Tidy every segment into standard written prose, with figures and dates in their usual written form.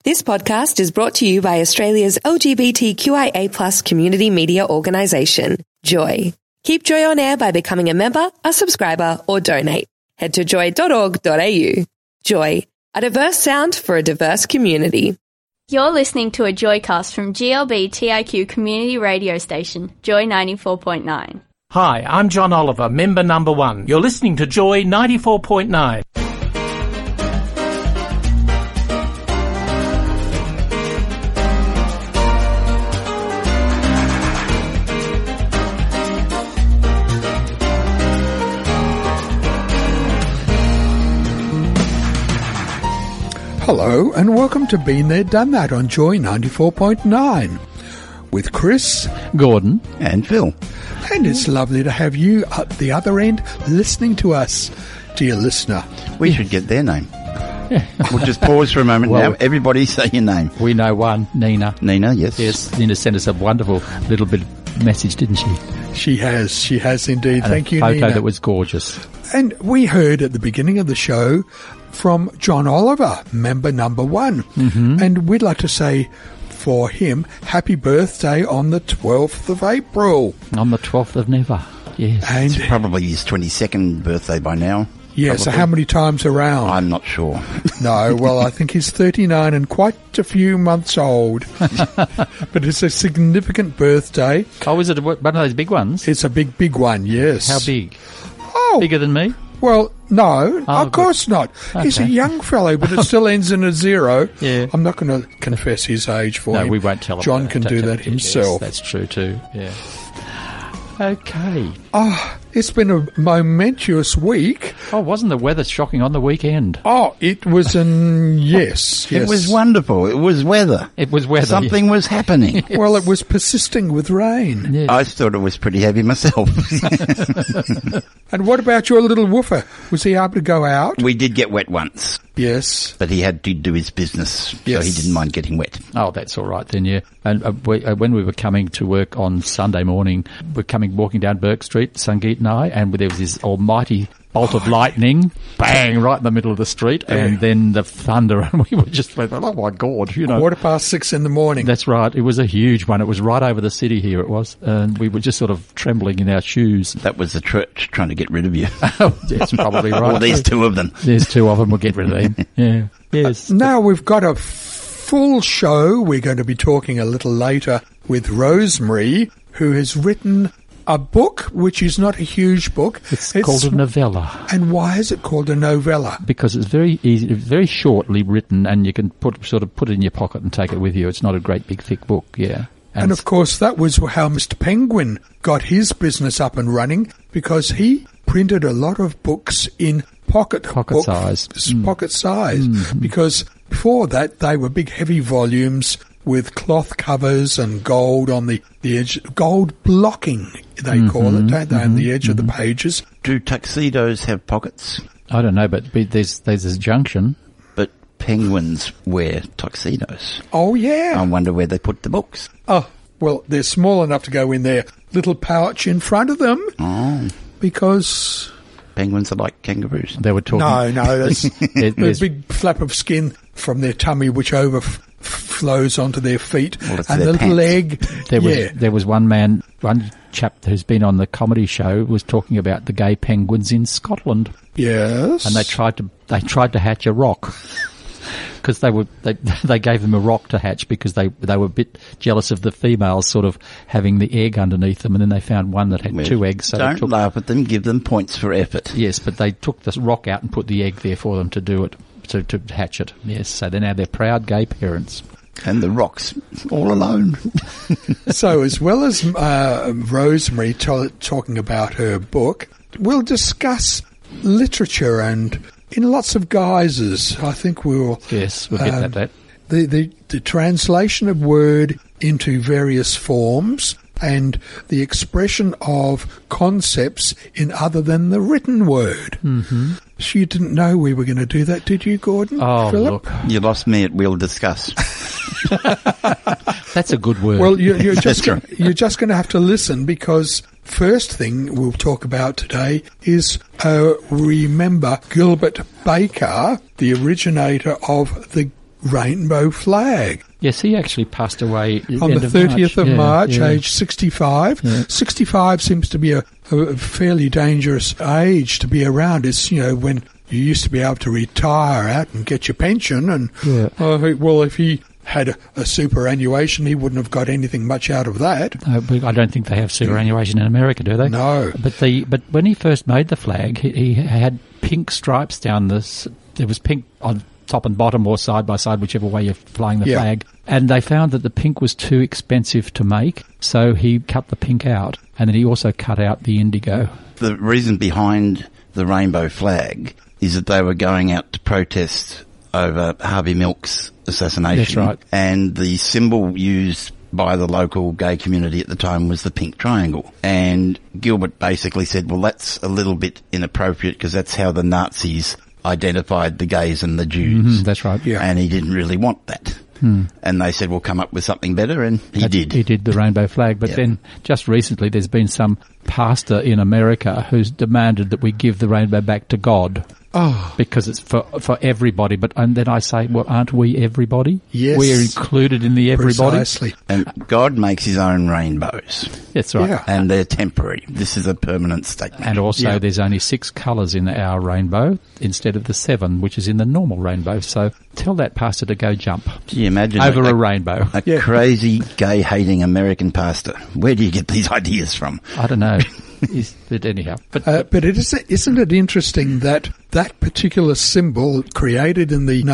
This podcast is brought to you by Australia's LGBTQIA+ community media organisation, Joy. Keep Joy on air by becoming a member, a subscriber, or donate. Head to joy.org.au. Joy, a diverse sound for a diverse community. You're listening to a Joycast from GLB TIQ community radio station, Joy 94.9. Hi, I'm John Oliver, member number 1. You're listening to Joy 94.9. Hello and welcome to Been There, Done That on Joy 94.9 with Chris, Gordon and Phil. And it's lovely to have you at the other end listening to us, dear listener. We should get their name. Yeah. We'll just pause for a moment now. Everybody say your name. We know one, Nina. Nina, yes. Yes, Nina sent us a wonderful little bit message, didn't she? She has indeed. And Thank you, Nina. A Nina. photo that was gorgeous. And we heard at the beginning of the show from John Oliver, member number 1. Mm-hmm. And we'd like to say for him, happy birthday on the 12th of April. On the 12th of never, yes. And it's probably his 22nd birthday by now. Yeah, probably. So how many times around? I'm not sure. No, well, I think he's 39 and quite a few months old. But it's a significant birthday. Oh, is it one of those big ones? It's a big one, yes. How big? Oh. Bigger than me? Well, no, of course not. Okay. He's a young fellow, but it still ends in a 0. Yeah. I'm not going to confess his age for him. No, we won't tell him. John can do that himself. Yes, that's true too, yeah. Okay. Oh, it's been a momentous week. Oh, wasn't the weather shocking on the weekend? Oh, it was yes. It was wonderful. It was weather. It was weather. Something was happening. Yes. Well, it was persisting with rain. Yes. I thought it was pretty heavy myself. And what about your little woofer? Was he able to go out? We did get wet once. Yes. But he had to do his business, yes. So he didn't mind getting wet. Oh, that's all right then, yeah. And when we were coming to work on Sunday morning, walking down Burke Street, Sangeet and I, and there was this almighty bolt of lightning, bang, right in the middle of the street, and then the thunder, and we were just went, oh my God, you know. 6:15 in the morning. That's right. It was a huge one. It was right over the city here, it was. And we were just sort of trembling in our shoes. That was the church trying to get rid of you. That's probably right. Well, there's 2 of them. There's 2 of them. We'll get rid of them. Yeah. Yes. Now we've got a full show. We're going to be talking a little later with Rosemary, who has written a book, which is not a huge book. It's called a novella. And why is it called a novella? Because it's very easy, very shortly written, and you can put it in your pocket and take it with you. It's not a great big thick book, yeah. And of course, that was how Mr. Penguin got his business up and running, because he printed a lot of books in pocket size. Pocket size, because before that they were big, heavy volumes with cloth covers and gold on the edge, gold blocking, they call it, don't they, on the edge of the pages. Do tuxedos have pockets? I don't know, but there's a junction. But penguins wear tuxedos. Oh, yeah. I wonder where they put the books. Oh, well, they're small enough to go in their little pouch in front of them. Oh. Because penguins are like kangaroos. They were talking. No, there's a big flap of skin from their tummy which overflows onto their feet, and the little leg. There was one chap who's been on the comedy show was talking about the gay penguins in Scotland. Yes, and they tried to hatch a rock. Because they gave them a rock to hatch because they were a bit jealous of the females sort of having the egg underneath them, and then they found one that had 2 eggs. So don't laugh at them, give them points for effort. Yes, but they took the rock out and put the egg there for them to do it, to hatch it. Yes, so now they're proud gay parents. And the rock's all alone. So as well as Rosemary talking about her book, we'll discuss literature and in lots of guises. I think we will. Yes, we'll get at that. The translation of word into various forms and the expression of concepts in other than the written word. Mm-hmm. So you didn't know we were going to do that, did you, Gordon? Oh, Philip? Look. You lost me at we'll discuss. That's a good word. Well, you're just going to have to listen, because first thing we'll talk about today is remember Gilbert Baker, the originator of the rainbow flag. Yes, he actually passed away On the 30th of March, yeah. age 65. Yeah. 65 seems to be a fairly dangerous age to be around. It's, when you used to be able to retire out and get your pension. And, well, if he had a superannuation, he wouldn't have got anything much out of that. No, but I don't think they have superannuation in America, do they? No. But when he first made the flag, he had pink stripes down this. There was pink on top and bottom or side by side, whichever way you're flying the flag. And they found that the pink was too expensive to make, so he cut the pink out. And then he also cut out the indigo. The reason behind the rainbow flag is that they were going out to protest over Harvey Milk's assassination. That's right. And the symbol used by the local gay community at the time was the pink triangle. And Gilbert basically said, well, that's a little bit inappropriate because that's how the Nazis identified the gays and the Jews. That's right. Yeah. And he didn't really want that. And they said, we'll come up with something better, and he did. He did the rainbow flag. But then just recently there's been some pastor in America who's demanded that we give the rainbow back to God. Oh. Because it's for everybody. And then I say, well, aren't we everybody? Yes. We're included in the everybody. Precisely. And God makes his own rainbows. That's right. Yeah. And they're temporary. This is a permanent statement. And also there's only 6 colours in our rainbow instead of the 7, which is in the normal rainbow. So tell that pastor to go jump Can you imagine over a rainbow. A crazy, gay-hating American pastor. Where do you get these ideas from? I don't know. But anyhow. But isn't it interesting that particular symbol created in the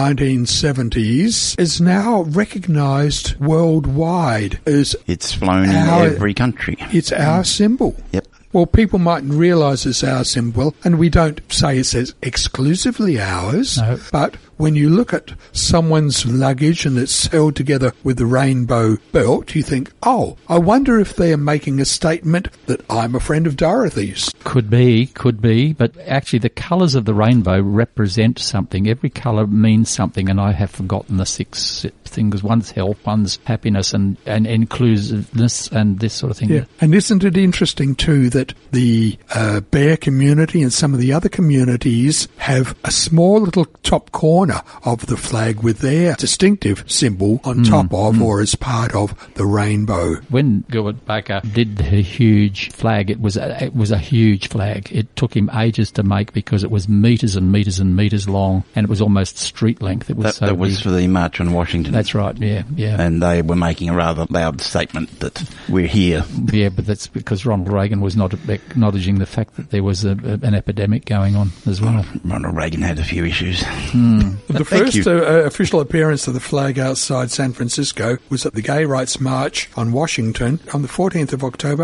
1970s is now recognised worldwide as It's flown in every country. it's our symbol. Yep. Well, people mightn't realise it's our symbol, and we don't say it's exclusively ours, No. but when you look at someone's luggage and it's held together with the rainbow belt, you think, oh, I wonder if they're making a statement that I'm a friend of Dorothy's. Could be, but actually the colours of the rainbow represent something. Every colour means something, and I have forgotten the 6 things. One's health, one's happiness and inclusiveness and this sort of thing. Yeah, and isn't it interesting too that the bear community and some of the other communities have a small little top corner of the flag with their distinctive symbol on top of or as part of the rainbow. When Gilbert Baker did the huge flag, it was a huge flag. It took him ages to make because it was metres and metres and metres long, and it was almost street length. It was That was for the March on Washington. That's right, yeah. And they were making a rather loud statement that we're here. Yeah, but that's because Ronald Reagan was not acknowledging the fact that there was an epidemic going on as well. Ronald Reagan had a few issues. The first official appearance of the flag outside San Francisco was at the Gay Rights March on Washington on the 14th of October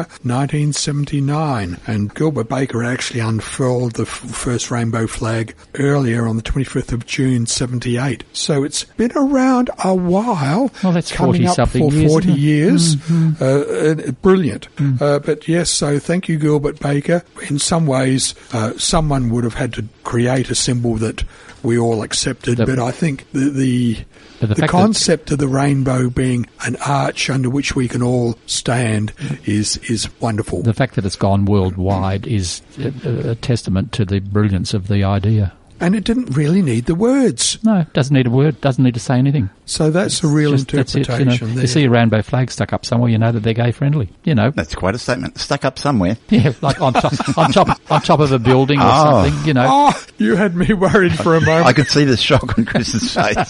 1979, and Gilbert Baker actually unfurled the first rainbow flag earlier on the 25th of June 78. So it's been around a while. Well, that's coming up 40-something for years, 40 years. Mm-hmm. Brilliant. But yes, so thank you, Gilbert Baker. In some ways, someone would have had to create a symbol that we all accepted, but I think the concept of the rainbow being an arch under which we can all stand is wonderful. The fact that it's gone worldwide is a testament to the brilliance of the idea. And it didn't really need the words. No, it doesn't need a word, doesn't need to say anything. So that's a real interpretation That's it, there. You see a rainbow flag stuck up somewhere, you know that they're gay friendly. That's quite a statement. Stuck up somewhere. Yeah, like on top of a building or something, Oh, you had me worried for a moment. I could see the shock on Chris's face.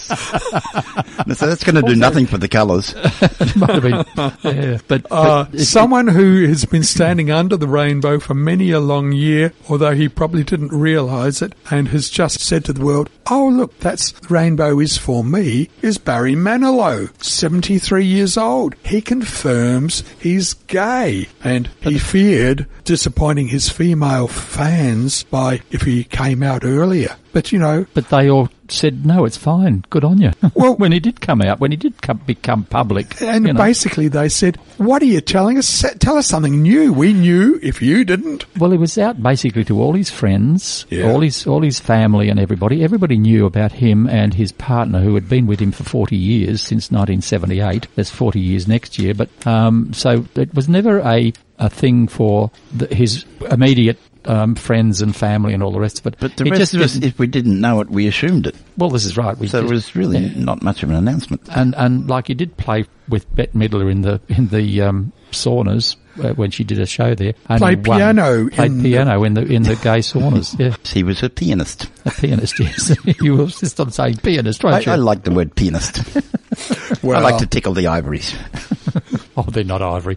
So that's going to do nothing for the colours. Might have been, yeah, but someone who has been standing under the rainbow for many a long year, although he probably didn't realise it, and has just said to the world, oh look, that's the rainbow is for me, is Barry Manilow, 73 years old. He confirms he's gay, and he feared disappointing his female fans by if he came out earlier. But, But they all said, no, it's fine. Good on you. Well, when he did come out, when he did become public. And basically they said, what are you telling us? Tell us something new. We knew if you didn't. Well, he was out basically to all his friends, Yeah. all his family and everybody. Everybody knew about him and his partner who had been with him for 40 years, since 1978. That's 40 years next year. But so it was never a a thing for his immediate friends and family and all the rest of it. But the rest of us, if we didn't know it, we assumed it. Well, this is right. So it was really not much of an announcement. And like he did play with Bette Midler in the saunas when she did a show there. Played piano in the gay saunas. Yeah, he was a pianist. A pianist, yes. You insist on saying pianist, won't you? I like the word pianist. Well, I like to tickle the ivories. Oh, they're not ivory.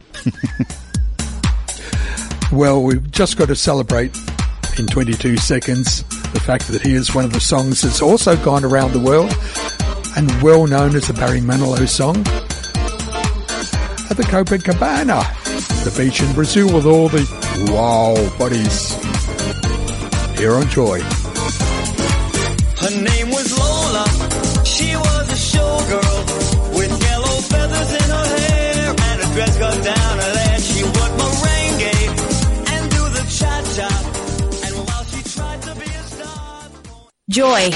Well, we've just got to celebrate in 22 seconds the fact that he is one of the songs that's also gone around the world and well known as the Barry Manilow song at the Copacabana, the beach in Brazil with all the wow bodies. Here on Joy. Her name was Lola. She was a showgirl with yellow feathers in her hair and a dress got down her leg. She worked merengue and do the cha-cha. And while she tried to be a star... Joy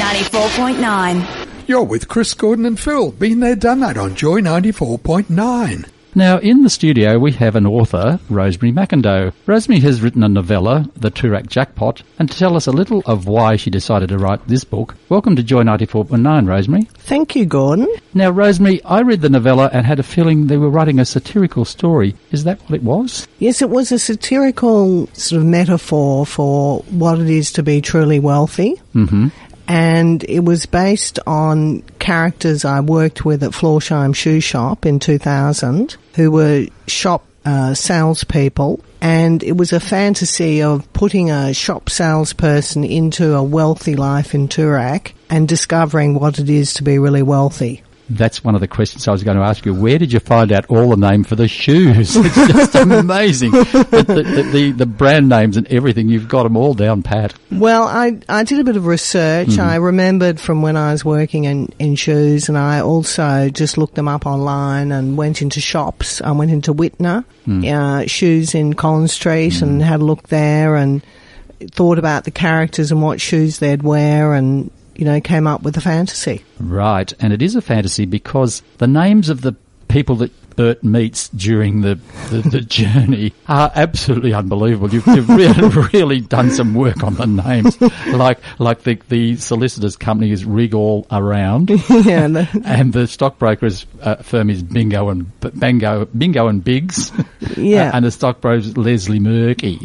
94.9. You're with Chris, Gordon and Phil. Been there, done that on Joy 94.9. Now, in the studio, we have an author, Rosemary McIndoe. Rosemary has written a novella, The Toorak Jackpot, and to tell us a little of why she decided to write this book, welcome to Joy 94.9, Rosemary. Thank you, Gordon. Now, Rosemary, I read the novella and had a feeling they were writing a satirical story. Is that what it was? Yes, it was a satirical sort of metaphor for what it is to be truly wealthy. Mm-hmm. And it was based on characters I worked with at Florsheim Shoe Shop in 2000 who were shop salespeople, and it was a fantasy of putting a shop salesperson into a wealthy life in Toorak and discovering what it is to be really wealthy. That's one of the questions I was going to ask you. Where did you find out all the name for the shoes? It's just amazing. The brand names and everything, you've got them all down pat. Well, I did a bit of research. Mm-hmm. I remembered from when I was working in shoes, and I also just looked them up online and went into shops. I went into Whitner, shoes in Collins Street, and had a look there and thought about the characters and what shoes they'd wear and, you know, came up with a fantasy. Right, and it is a fantasy because the names of the people that Bert meets during the journey are absolutely unbelievable. You've really done some work on the names. Like the solicitor's company is Rig All Around, and the stockbroker's firm is Bingo and Biggs, and the stockbroker's Leslie Murky.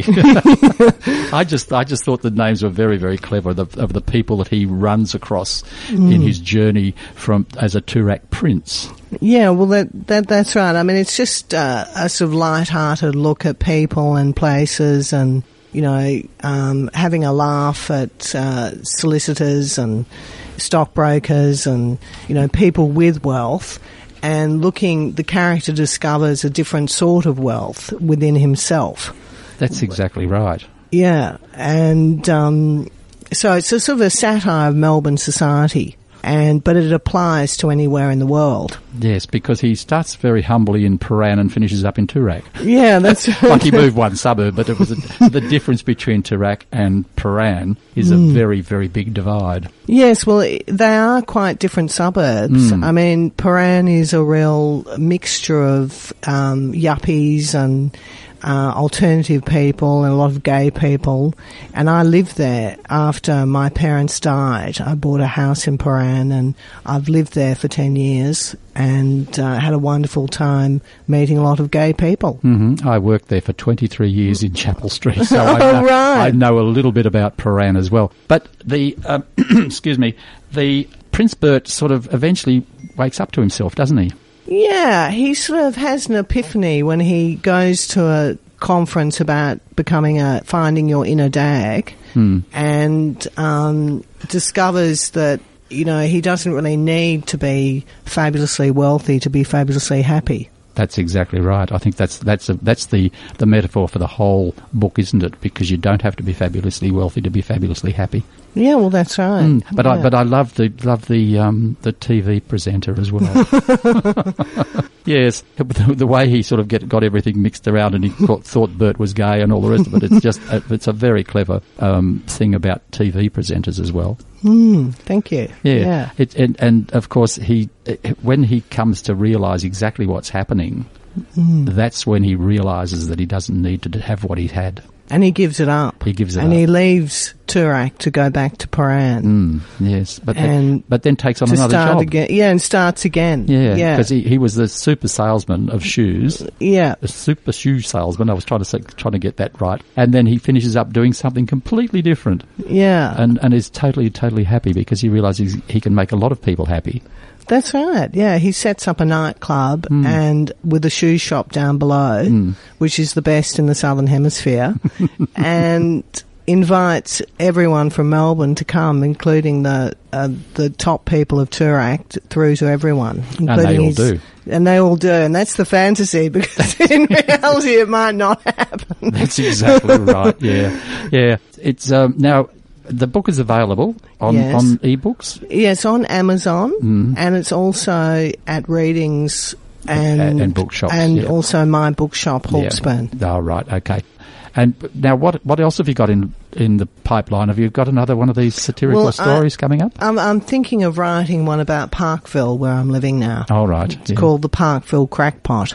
I just thought the names were very, very clever of the people that he runs across in his journey as a Toorak prince. Yeah, well, that's right. I mean, it's just a sort of light-hearted look at people and places and, you know, having a laugh at solicitors and stockbrokers and, you know, people with wealth, and the character discovers a different sort of wealth within himself. That's exactly right. Yeah, and so it's a sort of a satire of Melbourne society. But it applies to anywhere in the world. Yes, because he starts very humbly in Paran and finishes up in Toorak. Yeah, that's right. Like he moved one suburb, but it was the difference between Toorak and Paran is a very, very big divide. Yes, well, they are quite different suburbs. I mean, Paran is a real mixture of yuppies and alternative people and a lot of gay people, and I lived there after my parents died. I bought a house in Paran and I've lived there for 10 years and had a wonderful time meeting a lot of gay people. Mm-hmm. I worked there for 23 years in Chapel Street, so I know a little bit about Paran as well. But the the Prince Bert sort of eventually wakes up to himself, doesn't he? Yeah, he sort of has an epiphany when he goes to a conference about finding your inner dag, and discovers that, you know, he doesn't really need to be fabulously wealthy to be fabulously happy. That's exactly right. I think that's the metaphor for the whole book, isn't it? Because you don't have to be fabulously wealthy to be fabulously happy. Yeah, well, that's right. But I love the TV presenter as well. Yes, the way he sort of got everything mixed around, and he thought Bert was gay and all the rest of it. It's a very clever thing about TV presenters as well. Thank you. Yeah. And of course when he comes to realise exactly what's happening, that's when he realises that he doesn't need to have what he had. And he gives it up. He gives it and up. he leaves Toorak to go back to Paran. Yes, but then takes on to another start job. Again. Yeah, and starts again. Yeah, because he was the super salesman of shoes. Yeah. A super shoe salesman. I was trying to get that right. And then he finishes up doing something completely different. Yeah. And is totally happy because he realises he can make a lot of people happy. That's right. Yeah, he sets up a nightclub and with a shoe shop down below, which is the best in the Southern Hemisphere, and invites everyone from Melbourne to come, including the top people of Toorak, through to everyone. And they all do. And they all do, and that's the fantasy, because in reality it might not happen. That's exactly right. Yeah. It's now. The book is available on ebooks? Yes, on Amazon, and it's also at readings and bookshops. And also my bookshop, Hawksburn. Yeah. Oh, right, okay. And now what else have you got in the pipeline? Have you got another one of these satirical stories coming up? I'm thinking of writing one about Parkville, where I'm living now. Oh, right. It's called The Parkville Crackpot.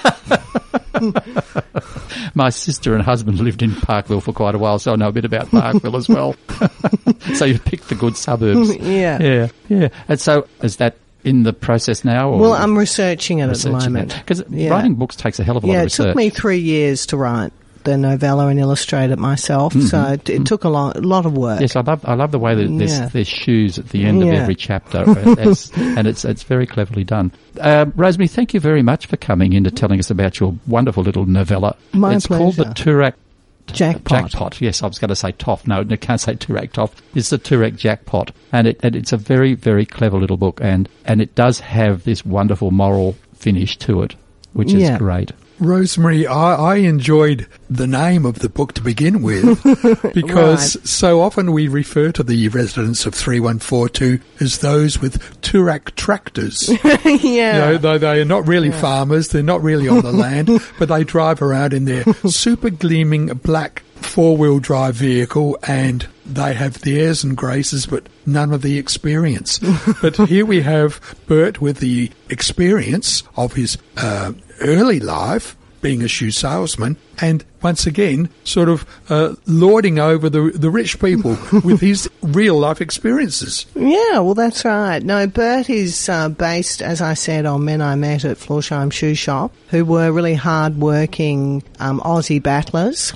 My sister and husband lived in Parkville for quite a while, so I know a bit about Parkville as well. So you picked the good suburbs. Yeah. And so is that in the process now? Or well, I'm researching it at the moment. Because writing books takes a hell of a lot of research. Yeah, it took me 3 years to write the novella and illustrate it myself, so it took a lot of work. Yes, I love the way that there's shoes at the end of every chapter, and it's very cleverly done. Rosemary, thank you very much for coming in to telling us about your wonderful little novella. It's pleasure. Called the Toorak Jackpot. Yes, I was going to say Toff. No, I can't say Toorak Toff. It's the Toorak Jackpot, and it's a very, very clever little book, and it does have this wonderful moral finish to it, which is great. Rosemary, I enjoyed the name of the book to begin with because so often we refer to the residents of 3142 as those with Toorak tractors. Though they are not really farmers, they're not really on the land, but they drive around in their super gleaming black four-wheel drive vehicle, and they have the airs and graces but none of the experience. But here we have Bert with the experience of his early life being a shoe salesman, and once again sort of lording over the rich people with his real life experiences. Yeah, well, that's right. No, Bert is based, as I said, on men I met at Florsheim Shoe Shop, who were really hard-working Aussie battlers,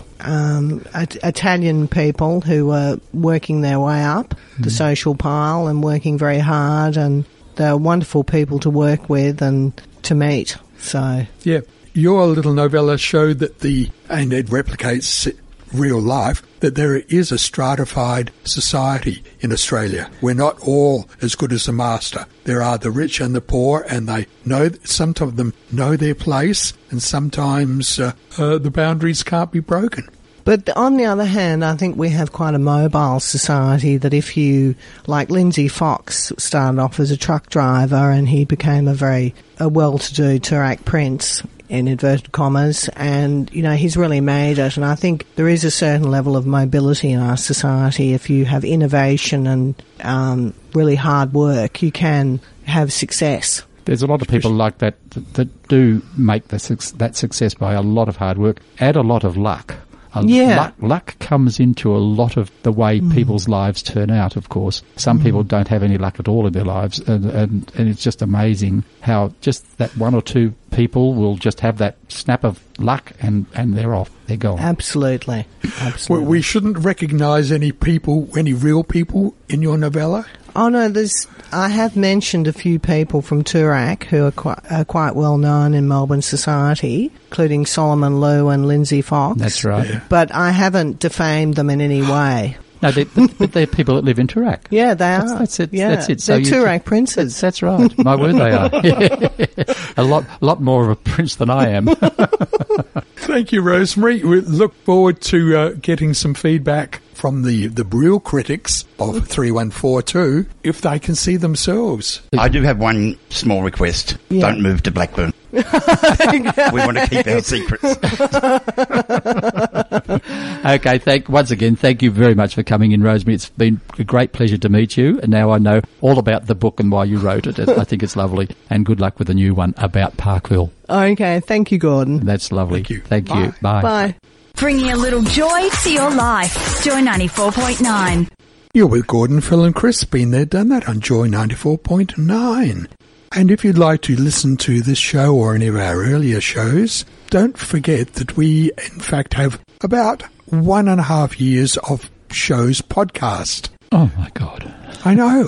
Italian people who were working their way up the social pile and working very hard, and they're wonderful people to work with and to meet. So yeah. Your little novella showed that and it replicates real life, that there is a stratified society in Australia. We're not all as good as the master. There are the rich and the poor, and some of them know their place, and sometimes the boundaries can't be broken. But on the other hand, I think we have quite a mobile society, that if you, like Lindsay Fox started off as a truck driver and he became a well-to-do Toorak prince, in inverted commas, and he's really made it. And I think there is a certain level of mobility in our society. If you have innovation and really hard work, you can have success. There's a lot of people like that do make that success by a lot of hard work and a lot of luck. Luck comes into a lot of the way people's lives turn out, of course. Some people don't have any luck at all in their lives, and it's just amazing how just that one or two people will just have that snap of luck and they're off. They're gone. Absolutely. We shouldn't recognise any real people in your novella? Oh no, I have mentioned a few people from Toorak who are quite well known in Melbourne society, including Solomon Lew and Lindsay Fox. That's right. Yeah. But I haven't defamed them in any way. No, but they're people that live in Toorak. Yeah, they are. That's it. Yeah. That's it. So they're Toorak princes. That's right. My word, they are. A lot more of a prince than I am. Thank you, Rosemary. We look forward to getting some feedback from from the real critics of 3142 if they can see themselves. I do have one small request. Yeah. Don't move to Blackburn. We want to keep our secrets. Okay, once again, thank you very much for coming in, Rosemary. It's been a great pleasure to meet you, and now I know all about the book and why you wrote it. I think it's lovely, and good luck with the new one about Parkville. Okay, thank you, Gordon. That's lovely. Thank you. Thank you. Bye. Bye. Bringing a little joy to your life. Joy 94.9. You're with Gordon, Phil and Chris. Been there, done that on Joy 94.9. And if you'd like to listen to this show or any of our earlier shows, don't forget that we, in fact, have about 1.5 years of shows podcast. Oh, my God. I know.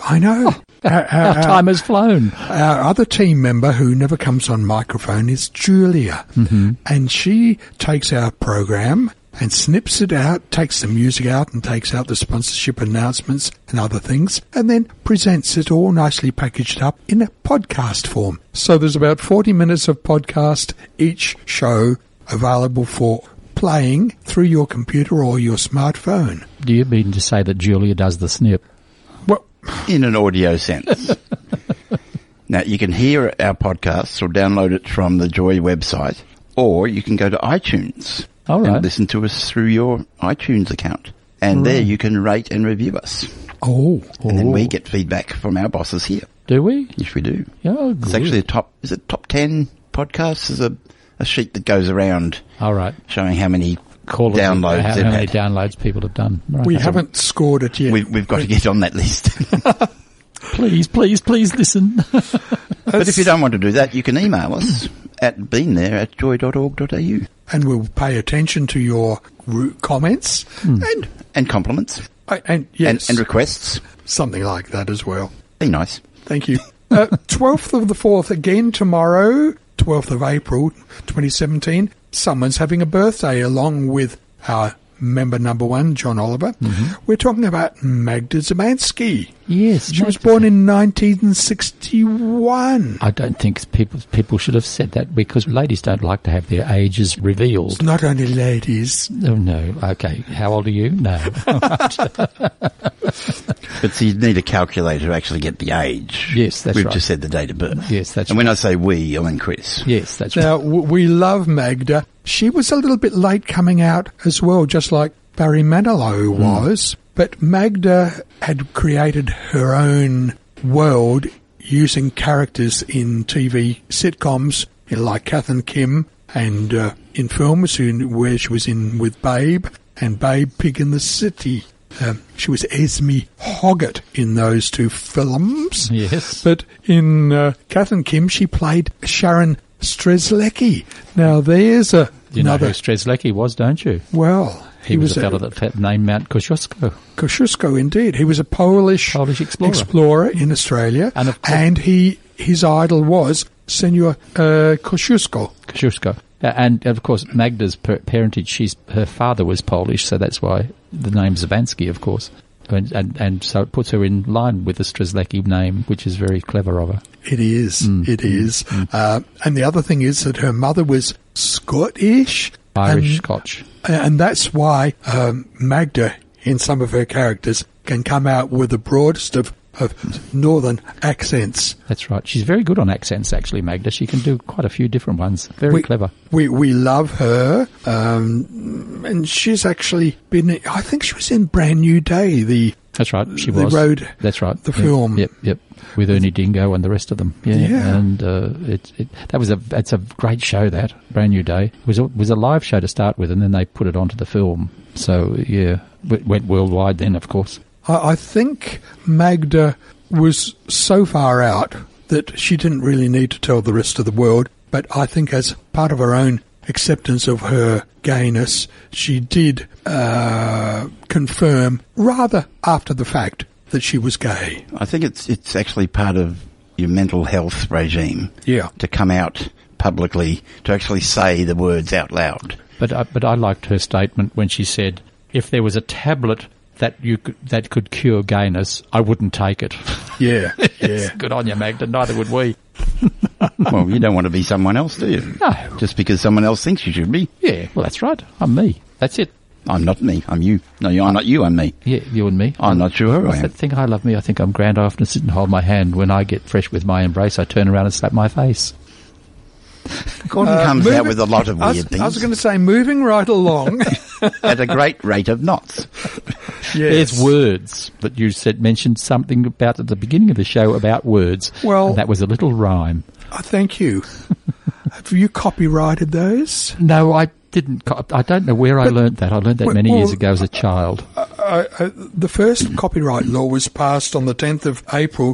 Our time has flown. Our other team member who never comes on microphone is Julia. Mm-hmm. And she takes our program and snips it out, takes the music out and takes out the sponsorship announcements and other things, and then presents it all nicely packaged up in a podcast form. So there's about 40 minutes of podcast each show available for playing through your computer or your smartphone. Do you mean to say that Julia does the snip? Well, In an audio sense. Now, you can hear our podcasts or download it from the Joy website, or you can go to iTunes All right. and listen to us through your iTunes account. And there you can rate and review us. oh, And then we get feedback from our bosses here. Do we? Yes, we do. Oh, It's good. actually top 10 podcasts. There's a sheet that goes around All right. showing how many Call it downloads how they've many had. downloads people have done. Right. we Okay. haven't scored it yet. We've got to get on that list. Please listen. But if you don't want to do that, you can email us at beenthere@joy.org.au. And we'll pay attention to your comments And compliments. and yes, And requests. something like that as well. Be nice. Thank you. 12th of the 4th again tomorrow, 12th of April 2017. Someone's having a birthday along with our member number 1, John Oliver. We're talking about Magda Zemansky. Yes. She was born in 1961. I don't think people should have said that because ladies don't like to have their ages revealed. Not only ladies. Oh, no. Okay. How old are you? No. But so you need a calculator to actually get the age. Yes, that's We've right. just said the date of birth. Yes, that's And when I say we, I mean Chris. Yes, that's right. Now, we love Magda. She was a little bit late coming out as well, just like Barry Manilow was. But Magda had created her own world using characters in TV sitcoms like Kath and Kim, and in films where she was in with Babe and Babe Pig in the City. She was Esme Hoggett in those two films. Yes. But in Kath and Kim, she played Sharon Strzelecki. Now, there's You know another... who Strzelecki was, don't you? Well, He was a fellow that had named Mount Kosciuszko. Kosciuszko, indeed. He was a Polish explorer in Australia. And of course- and his idol was Senor Kosciuszko. Kosciuszko. And, of course, Magda's parentage, her father was Polish, so that's why the name Zemansky, of course. And so it puts her in line with the Strzelecki name, which is very clever of her. It is. It is. And the other thing is that her mother was Scottish. Irish and, Scotch. And that's why Magda, in some of her characters, can come out with the broadest of northern accents. That's right. She's very good on accents, actually, Magda. She can do quite a few different ones. Very clever. We love her. And she's actually been, I think she was in Brand New Day, That's right. She the was. road, That's right. the Yep, film. Yep. With Ernie Dingo and the rest of them. Yeah. And it's a great show, that Brand New Day. It was a live show to start with, and then they put it onto the film. So yeah, it went worldwide then, of course. I think Magda was so far out that she didn't really need to tell the rest of the world. But I think as part of her own acceptance of her gayness, she did confirm, rather after the fact, that she was gay. I think it's actually part of your mental health regime. Yeah. To come out publicly, to actually say the words out loud. But I liked her statement when she said, "If there was a tablet that could cure gayness, I wouldn't take it." Yeah, yeah. Good on you, Magda. Neither would we. Well, you don't want to be someone else, do you? No. Just because someone else thinks you should be. Yeah, well, that's right. I'm me. That's it. I'm not me. I'm you. No, I'm not you. I'm me. Yeah, you and me. I'm not sure who I What's am. that thing? I love me. I think I'm grand. I often sit and hold my hand. When I get fresh with my embrace, I turn around and slap my face. Gordon comes out with a lot of weird things I was going to say, moving right along. at a great rate of knots. Yes. There's words, but you mentioned something about at the beginning of the show about words. Well, and that was a little rhyme. Thank you. Have you copyrighted those? No, I didn't. I don't know where I learnt that. I learnt that many years ago as a child. The first copyright law was passed on the 10th of April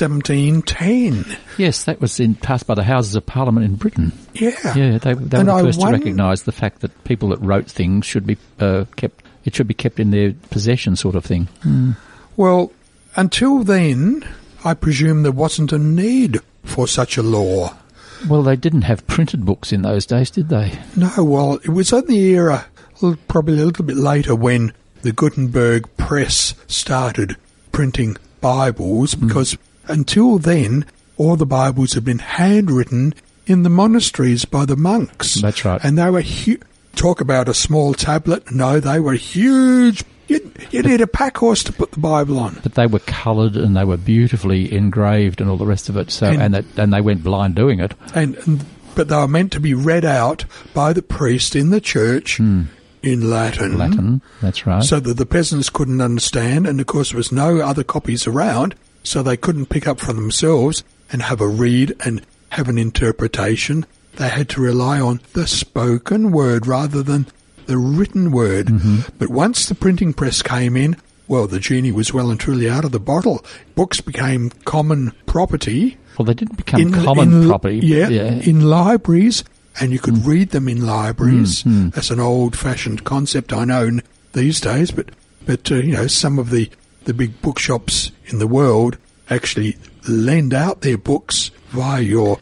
1710. Yes, that was passed by the Houses of Parliament in Britain. Yeah. Yeah, they were the first to recognise the fact that people that wrote things should be kept. It should be kept in their possession, sort of thing. Mm. Well, until then, I presume there wasn't a need for such a law. Well, they didn't have printed books in those days, did they? No, well, it was in the era, probably a little bit later, when the Gutenberg press started printing Bibles, because until then, all the Bibles had been handwritten in the monasteries by the monks. That's right. And they were huge. Talk about a small tablet. No, they were huge. You need a pack horse to put the Bible on. But they were coloured and they were beautifully engraved and all the rest of it. So and they went blind doing it. But they were meant to be read out by the priest in the church in Latin. Latin, that's right. So that the peasants couldn't understand, and of course there was no other copies around, so they couldn't pick up for themselves and have a read and have an interpretation. They had to rely on the spoken word rather than the written word. Mm-hmm. But once the printing press came in, well, the genie was well and truly out of the bottle. Books became common property. Well, they didn't become common property. Yeah, in libraries, and you could read them in libraries. That's an old-fashioned concept, I know, these days. But some of the big bookshops in the world actually lend out their books via your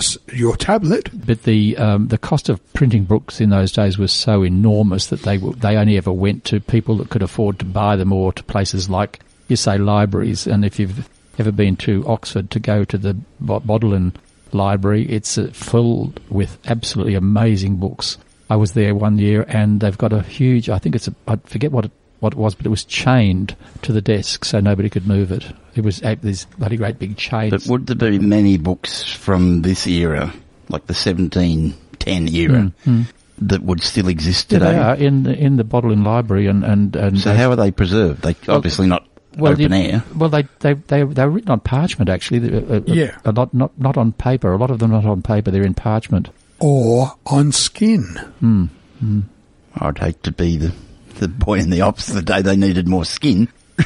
tablet. But the cost of printing books in those days was so enormous that they only ever went to people that could afford to buy them, or to places like, you say, libraries. And if you've ever been to Oxford to go to the Bodleian Library, it's full with absolutely amazing books. I was there one year, and they've got a huge, I forget what it was, but it was chained to the desk so nobody could move it. It was these bloody great big chains. But would there be many books from this era, like the 1710 era, that would still exist today? Yeah, they are in the Bodleian Library, and so how are they preserved? They obviously not open air. Well, they were written on parchment, actually. A lot not on paper. A lot of them not on paper. They're in parchment or on skin. I'd hate to be the boy in the ops the day they needed more skin.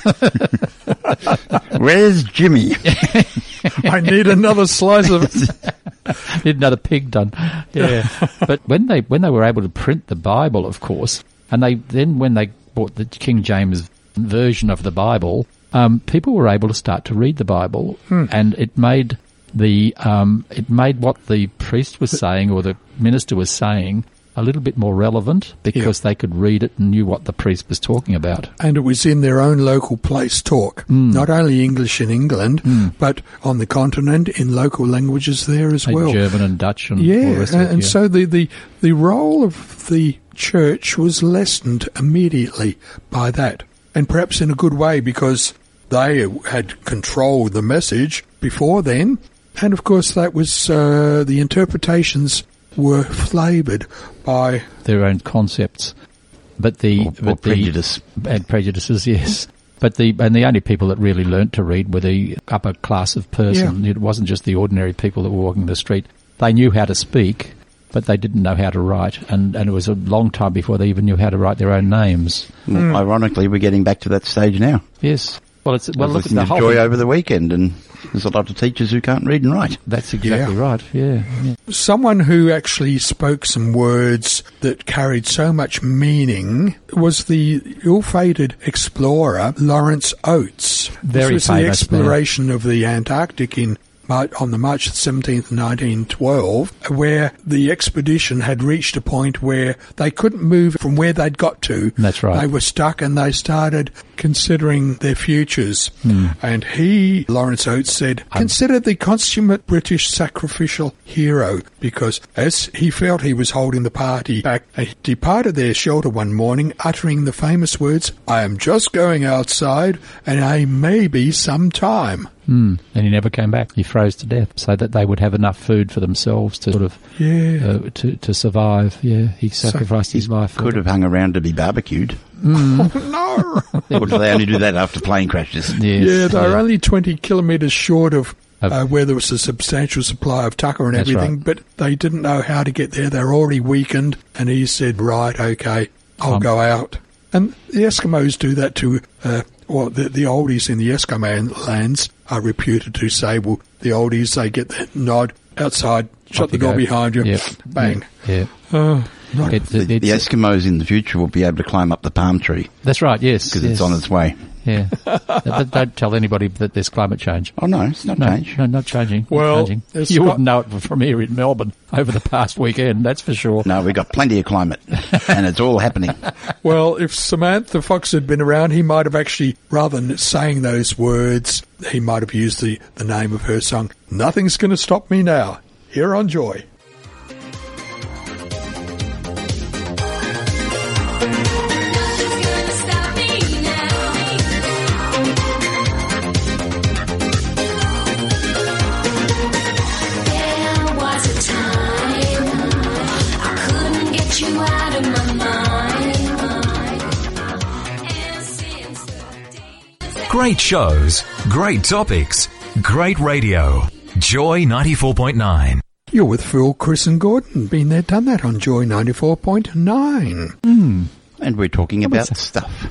Where's Jimmy? I need another slice of Need another pig done. Yeah. But when they were able to print the Bible, of course, and when they bought the King James version of the Bible, people were able to start to read the Bible, and it made what the priest was saying or the minister was saying a little bit more relevant, because they could read it and knew what the priest was talking about. And it was in their own local place talk, not only English in England, but on the continent in local languages there as well. German and Dutch and all the rest of it. And so the role of the church was lessened immediately by that, and perhaps in a good way, because they had controlled the message before then, and of course that was the interpretations were flavoured by their own concepts, but prejudice and prejudices. Yes, but the only people that really learnt to read were the upper class of person. It wasn't just the ordinary people that were walking the street. They knew how to speak, but they didn't know how to write, and it was a long time before they even knew how to write their own names. Well, ironically, we're getting back to that stage now. Yes. Well, look at the whole Joy over the weekend, and there's a lot of teachers who can't read and write. That's exactly right. Yeah. Someone who actually spoke some words that carried so much meaning was the ill-fated explorer Lawrence Oates. Very this was famous the exploration of the Antarctic in on the March 17th, 1912, where the expedition had reached a point where they couldn't move from where they'd got to. That's right. They were stuck, and they started considering their futures. And Lawrence Oates said, consider the consummate British sacrificial hero, because as he felt he was holding the party back, he departed their shelter one morning, uttering the famous words, I am just going outside, and I may be some time. And he never came back. He froze to death so that they would have enough food for themselves to sort of to survive. Yeah, he sacrificed his life. Could have hung around to be barbecued. Oh, no! Or do they only do that after plane crashes? Yes, Yeah, they're only 20 kilometres short of where there was a substantial supply of tucker and That's everything, right. but they didn't know how to get there. They were already weakened, and he said, right, okay, I'll go out. And the Eskimos do that to, the oldies in the Eskimo lands are reputed to say, well, the oldies, they get the nod outside, shut the door behind you, bang. Yeah. The Eskimos in the future will be able to climb up the palm tree. That's right, yes. Because it's on its way. Yeah. Don't tell anybody that there's climate change. Oh, no, it's not change. No, not changing. Well, not changing. You wouldn't know it from here in Melbourne over the past weekend, that's for sure. No, we've got plenty of climate, and it's all happening. Well, if Samantha Fox had been around, he might have actually, rather than saying those words, he might have used the name of her song, Nothing's Gonna Stop Me Now, here on Joy. Great shows, great topics, great radio. Joy 94.9. You're with Phil, Chris and Gordon. Been there, done that on Joy 94.9. And we're talking about stuff.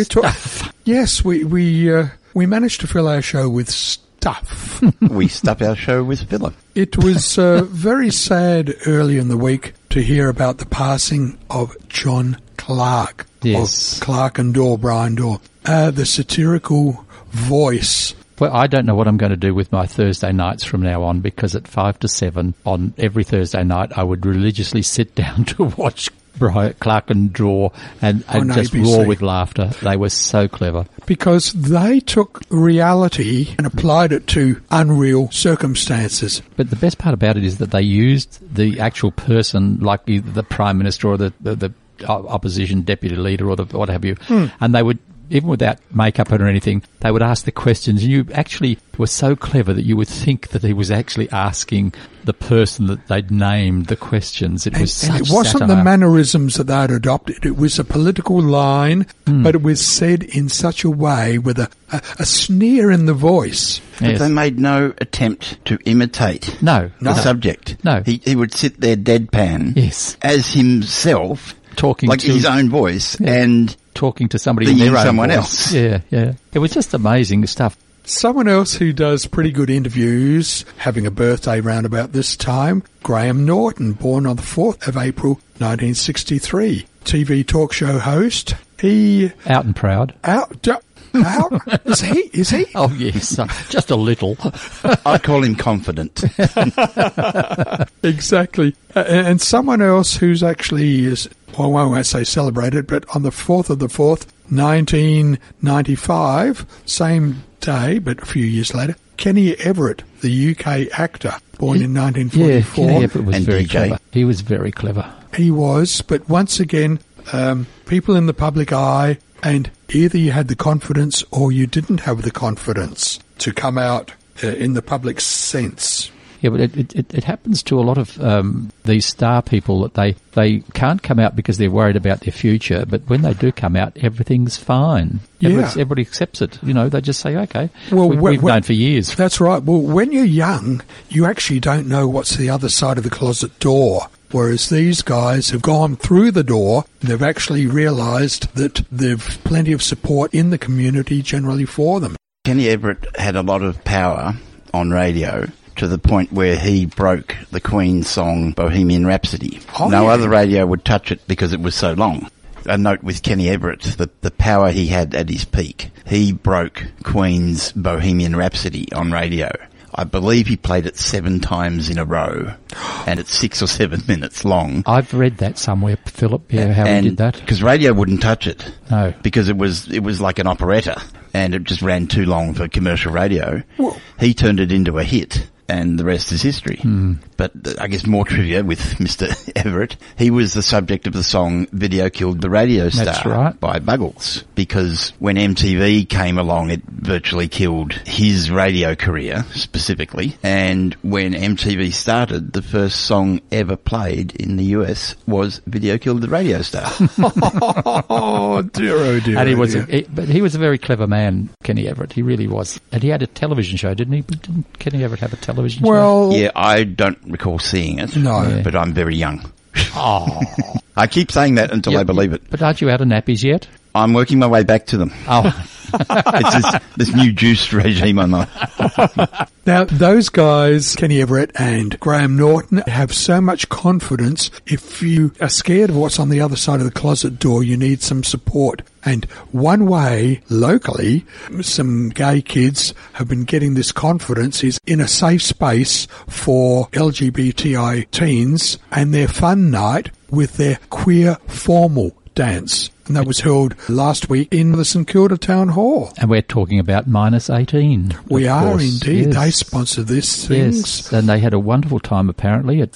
Yes, we managed to fill our show with stuff. We stuff our show with filler. It was very sad early in the week to hear about the passing of John Clark. Yes. Of Clark and Dorr, Brian Dorr. The satirical voice. Well, I don't know what I'm going to do with my Thursday nights from now on, because at 5 to 7 on every Thursday night I would religiously sit down to watch Clark and Dorr and just ABC. roar with laughter. They were so clever. Because they took reality and applied it to unreal circumstances. But the best part about it is that they used the actual person, like the Prime Minister or the opposition deputy leader or what have you, and they would, even without makeup or anything, they would ask the questions. And you actually were so clever that you would think that he was actually asking the person that they'd named the questions. It was such and it wasn't satire. the mannerisms that they'd adopted. It was a political line, but it was said in such a way with a sneer in the voice. But they made no attempt to imitate the subject. No. He would sit there deadpan as himself, talking like to his own voice, and talking to somebody in their own someone voice. else. Yeah. It was just amazing stuff. Someone else who does pretty good interviews, having a birthday round about this time, Graham Norton, born on the 4th of April 1963. TV talk show host. He... Out and proud. Out? Is he? Oh, yes. Just a little. I call him confident. Exactly. And someone else who's actually is, well, I won't say celebrated, but on the 4th of the 4th, 1995, same day, but a few years later, Kenny Everett, the UK actor, born in 1944. Yeah, Kenny Everett was and very DJ. clever. He was very clever. He was, but once again, people in the public eye, and either you had the confidence or you didn't have the confidence to come out in the public sense. Yeah, but it happens to a lot of these star people that they can't come out because they're worried about their future, but when they do come out, everything's fine. Everybody accepts it. You know, they just say, okay, we've known for years. That's right. Well, when you're young, you actually don't know what's the other side of the closet door. Whereas these guys have gone through the door, they've actually realised that there's plenty of support in the community generally for them. Kenny Everett had a lot of power on radio to the point where he broke the Queen song Bohemian Rhapsody. No other radio would touch it because it was so long. A note with Kenny Everett, the power he had at his peak. He broke Queen's Bohemian Rhapsody on radio. I believe he played it 7 times in a row, and it's 6 or 7 minutes long. I've read that somewhere, Philip, how he did that. Because radio wouldn't touch it. No. Because it was like an operetta, and it just ran too long for commercial radio. Whoa. He turned it into a hit, and the rest is history. But I guess more trivia with Mr. Everett. He was the subject of the song Video Killed the Radio Star. That's right. By Buggles. Because when MTV came along, it virtually killed his radio career, specifically. And when MTV started, the first song ever played in the US was Video Killed the Radio Star. Oh dear. And he was a very clever man, Kenny Everett. He really was. And he had a television show, didn't he? Didn't Kenny Everett have a television show? Well, yeah, I don't recall seeing it. No. But I'm very young. Oh. I keep saying that until I believe it. But aren't you out of nappies yet? I'm working my way back to them. Oh. It's this new juice regime I'm on. Now, those guys, Kenny Everett and Graham Norton, have so much confidence. If you are scared of what's on the other side of the closet door, you need some support. And one way, locally, some gay kids have been getting this confidence is in a safe space for LGBTI teens and their fun night with their queer formal dance. And that was held last week in the St Kilda Town Hall. And we're talking about minus 18. We are indeed. Yes. They sponsored this things. Yes, and they had a wonderful time apparently. At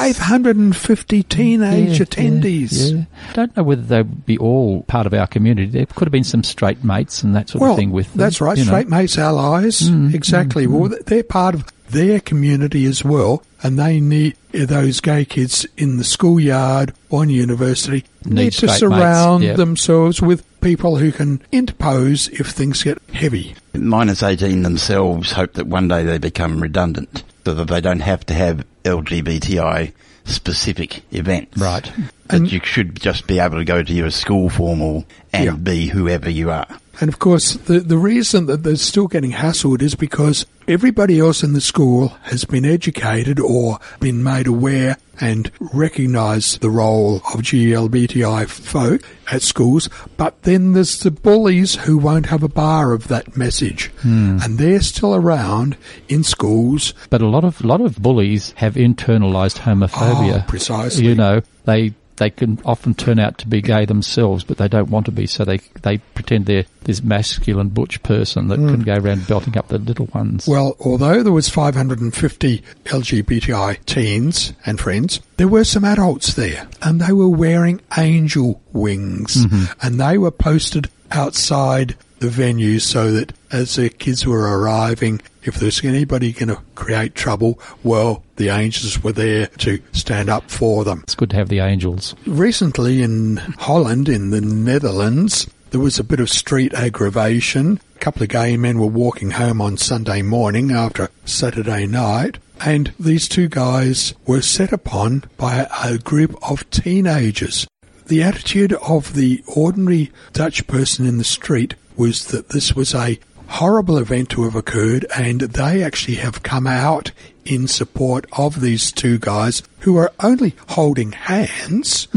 550 teenage attendees. Yeah. Don't know whether they'd be all part of our community. There could have been some straight mates and that sort of thing with them. That's right, straight mates, allies. Exactly. Well, they're part of their community as well, and they need those gay kids in the schoolyard or in university need to surround themselves with people who can interpose if things get heavy. Minus 18 themselves hope that one day they become redundant, so that they don't have to have LGBTI specific events. Right. That you should just be able to go to your school formal and be whoever you are. And of course, the reason that they're still getting hassled is because everybody else in the school has been educated or been made aware and recognise the role of GLBTI folk at schools, but then there's the bullies who won't have a bar of that message, and they're still around in schools. But a lot of bullies have internalised homophobia. Oh, precisely. You know, they can often turn out to be gay themselves, but they don't want to be, so they pretend they're this masculine butch person that can go around belting up the little ones. Well, although there was 550 LGBTI teens and friends, there were some adults there, and they were wearing angel wings, and they were posted outside the venue so that as the kids were arriving, if there's anybody going to create trouble, well, the angels were there to stand up for them. It's good to have the angels. Recently in Holland, in the Netherlands, there was a bit of street aggravation. A couple of gay men were walking home on Sunday morning after Saturday night, and these two guys were set upon by a group of teenagers. The attitude of the ordinary Dutch person in the street was that this was a horrible event to have occurred, and they actually have come out in support of these two guys who are only holding hands,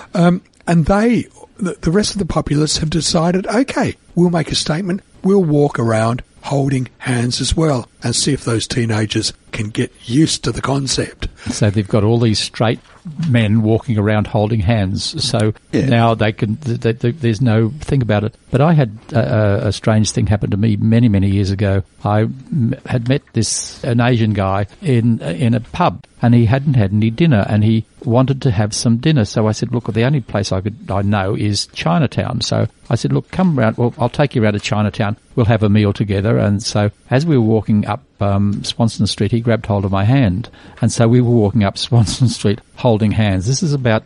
and they, the rest of the populace, have decided, okay, we'll make a statement, we'll walk around holding hands as well and see if those teenagers can get used to the concept. So they've got all these straight men walking around holding hands. So now they can. There's no thing about it. But I had a strange thing happen to me many, many years ago. I had met an Asian guy in a pub, and he hadn't had any dinner, and he wanted to have some dinner. So I said, look, the only place I know is Chinatown. So I said, look, come round. Well, I'll take you around to Chinatown. We'll have a meal together. And so as we were walking up Swanston Street, he grabbed hold of my hand. And so we were walking up Swanston Street holding hands. This is about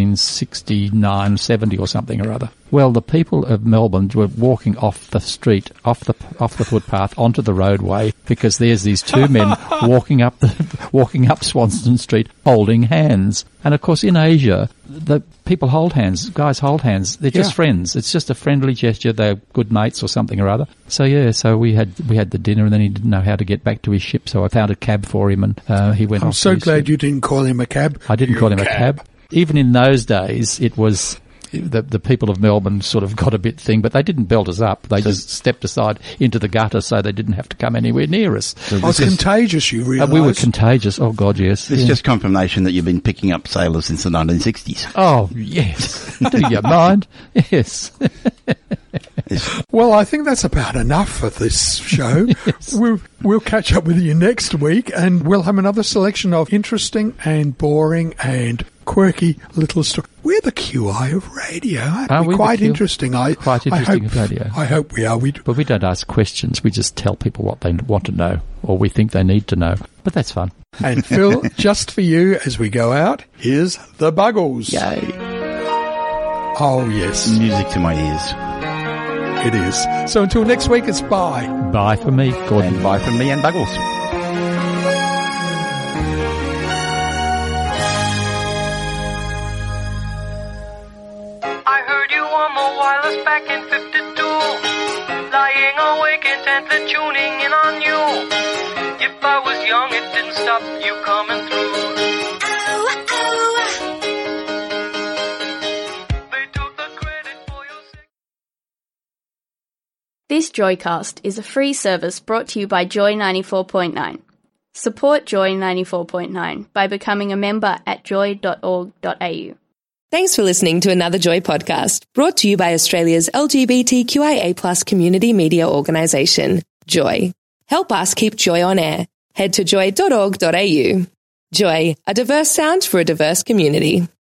1969, 70 or something or other. Well, the people of Melbourne were walking off the street, off the footpath onto the roadway, because there's these two men walking up Swanston Street holding hands. And of course, in Asia, the people hold hands, guys hold hands. They're just friends. It's just a friendly gesture. They're good mates or something or other. So so we had the dinner, and then he didn't know how to get back to his ship. So I found a cab for him, and he went. I'm off so to his glad ship. you didn't call him a cab. I didn't call him a cab. Even in those days, it was the people of Melbourne sort of got a bit thing, but they didn't belt us up. They just stepped aside into the gutter so they didn't have to come anywhere near us. So it's contagious, you realise. We were contagious. Oh, God, yes. It's just confirmation that you've been picking up sailors since the 1960s. Oh, yes. Do you mind? Yes. Well, I think that's about enough for this show. Yes. We'll catch up with you next week, and we'll have another selection of interesting and boring and quirky little stories. We're the QI of radio. Aren't we? Quite interesting. Quite interesting of radio. I hope we are. But we don't ask questions. We just tell people what they want to know, or we think they need to know. But that's fun. And Phil, just for you as we go out, here's the Buggles. Yay. Oh, yes. Music to my ears. It is. So until next week, it's bye. Bye from me, Gordon. And bye from me and Buggles. I heard you on the wireless back in 52. Lying awake intently tuning in on you. If I was young, it didn't stop you coming through. This Joycast is a free service brought to you by Joy 94.9. Support Joy 94.9 by becoming a member at joy.org.au. Thanks for listening to another Joy podcast, brought to you by Australia's LGBTQIA+ community media organisation, Joy. Help us keep Joy on air. Head to joy.org.au. Joy, a diverse sound for a diverse community.